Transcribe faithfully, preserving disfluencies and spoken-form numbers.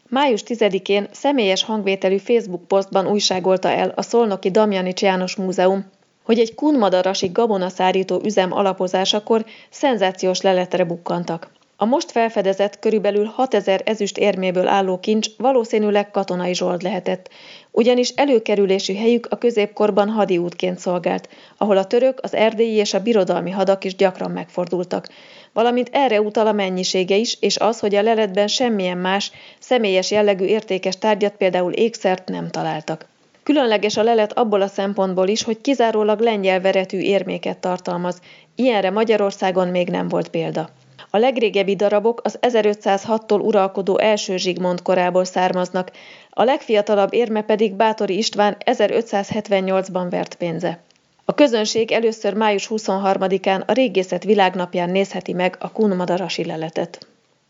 május tizedikén személyes hangvételű Facebook posztban újságolta el a szolnoki Damjanich János Múzeum, hogy egy kunmadarasi gabonaszárító üzem alapozásakor szenzációs leletre bukkantak. A most felfedezett körülbelül hatezer ezüst érméből álló kincs valószínűleg katonai zsold lehetett, ugyanis előkerülési helyük a középkorban hadiútként szolgált, ahol a török, az erdélyi és a birodalmi hadak is gyakran megfordultak, valamint erre utal a mennyisége is, és az, hogy a leletben semmilyen más, személyes jellegű értékes tárgyat, például ékszert nem találtak. Különleges a lelet abból a szempontból is, hogy kizárólag lengyel veretű érméket tartalmaz, ilyenre Magyarországon még nem volt példa. A legrégebbi darabok az ezerötszázhattól uralkodó első Zsigmond korából származnak, a legfiatalabb érme pedig Báthory István ezerötszázhetvennyolcban vert pénze. A közönség először május huszonharmadikán a Régészet Világnapján nézheti meg a kunmadarasi leletet.